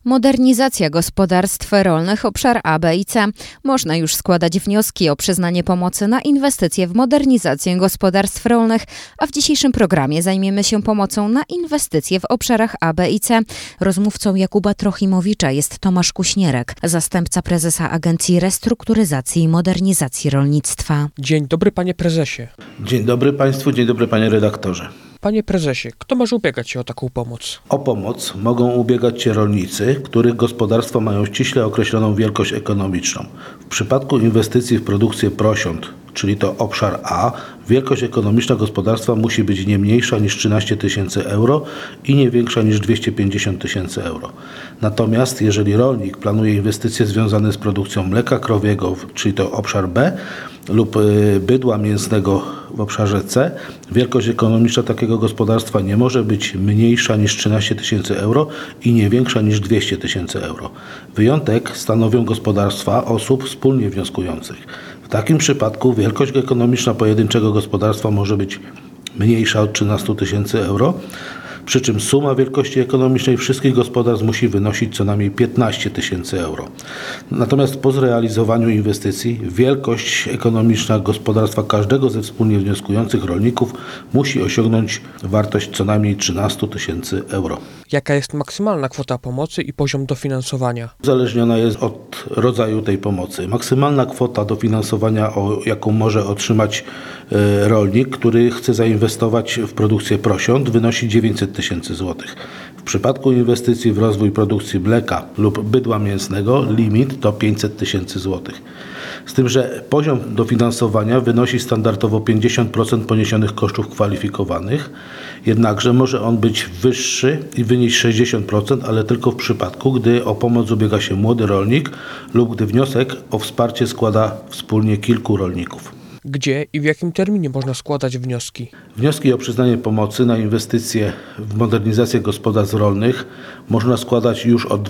Modernizacja gospodarstw rolnych, obszar A, B i C. Można już składać wnioski o przyznanie pomocy na inwestycje w modernizację gospodarstw rolnych, a w dzisiejszym programie zajmiemy się pomocą na inwestycje w obszarach A, B i C. Rozmówcą Jakuba Trochimowicza jest Tomasz Kuśnierek, zastępca prezesa Agencji Restrukturyzacji i Modernizacji Rolnictwa. Dzień dobry, panie prezesie. Dzień dobry państwu, dzień dobry panie redaktorze. Panie prezesie, kto może ubiegać się o taką pomoc? O pomoc mogą ubiegać się rolnicy, których gospodarstwa mają ściśle określoną wielkość ekonomiczną. W przypadku inwestycji w produkcję prosiąt, czyli to obszar A, wielkość ekonomiczna gospodarstwa musi być nie mniejsza niż 13 000 euro i nie większa niż 250 000 euro. Natomiast jeżeli rolnik planuje inwestycje związane z produkcją mleka krowiego, czyli to obszar B, lub bydła mięsnego w obszarze C, wielkość ekonomiczna takiego gospodarstwa nie może być mniejsza niż 13 000 euro i nie większa niż 200 000 euro. Wyjątek stanowią gospodarstwa osób wspólnie wnioskujących. W takim przypadku wielkość ekonomiczna pojedynczego gospodarstwa może być mniejsza od 13 000 euro, przy czym suma wielkości ekonomicznej wszystkich gospodarstw musi wynosić co najmniej 15 000 euro. Natomiast po zrealizowaniu inwestycji wielkość ekonomiczna gospodarstwa każdego ze wspólnie wnioskujących rolników musi osiągnąć wartość co najmniej 13 000 euro. Jaka jest maksymalna kwota pomocy i poziom dofinansowania? Uzależniona jest od rodzaju tej pomocy. Maksymalna kwota dofinansowania, jaką może otrzymać rolnik, który chce zainwestować w produkcję prosiąt, wynosi 900 000 złotych. W przypadku inwestycji w rozwój produkcji mleka lub bydła mięsnego limit to 500 000 złotych. Z tym, że poziom dofinansowania wynosi standardowo 50% poniesionych kosztów kwalifikowanych, jednakże może on być wyższy i wynieść 60%, ale tylko w przypadku, gdy o pomoc ubiega się młody rolnik lub gdy wniosek o wsparcie składa wspólnie kilku rolników. Gdzie i w jakim terminie można składać wnioski? Wnioski o przyznanie pomocy na inwestycje w modernizację gospodarstw rolnych można składać już od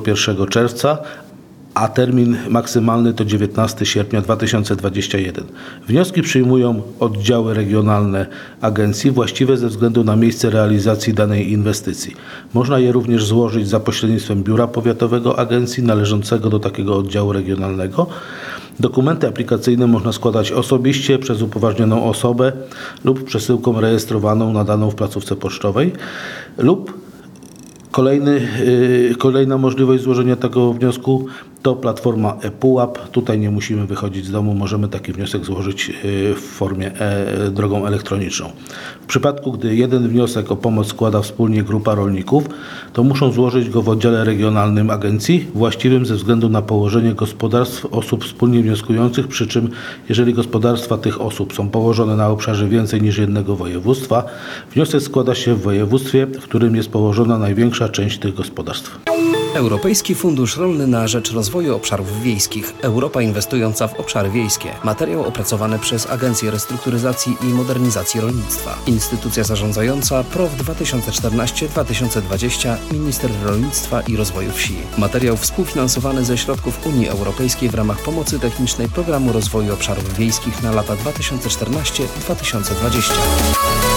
21 czerwca, a termin maksymalny to 19 sierpnia 2021. Wnioski przyjmują oddziały regionalne agencji właściwe ze względu na miejsce realizacji danej inwestycji. Można je również złożyć za pośrednictwem biura powiatowego agencji należącego do takiego oddziału regionalnego. Dokumenty aplikacyjne można składać osobiście przez upoważnioną osobę lub przesyłką rejestrowaną nadaną w placówce pocztowej lub kolejna możliwość złożenia tego wniosku to platforma ePUAP. Tutaj nie musimy wychodzić z domu, możemy taki wniosek złożyć w formie drogą elektroniczną. W przypadku, gdy jeden wniosek o pomoc składa wspólnie grupa rolników, to muszą złożyć go w oddziale regionalnym agencji właściwym ze względu na położenie gospodarstw osób wspólnie wnioskujących, przy czym jeżeli gospodarstwa tych osób są położone na obszarze więcej niż jednego województwa, wniosek składa się w województwie, w którym jest położona największa część tych gospodarstw. Europejski Fundusz Rolny na rzecz Rozwoju Obszarów Wiejskich. Europa inwestująca w obszary wiejskie. Materiał opracowany przez Agencję Restrukturyzacji i Modernizacji Rolnictwa. Instytucja zarządzająca PROW 2014-2020, Minister Rolnictwa i Rozwoju Wsi. Materiał współfinansowany ze środków Unii Europejskiej w ramach pomocy technicznej Programu Rozwoju Obszarów Wiejskich na lata 2014-2020.